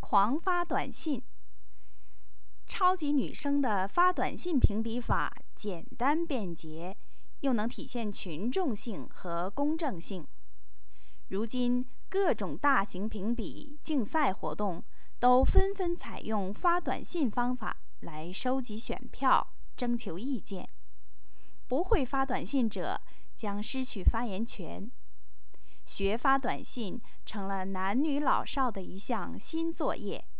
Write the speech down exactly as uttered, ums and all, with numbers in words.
狂发短信。超级女生的发短信评比法简单便捷，又能体现群众性和公正性。如今，各种大型评比竞赛活动都纷纷采用发短信方法来收集选票、征求意见。不会发短信者将失去发言权。学发短信成了男女老少的一项新作业。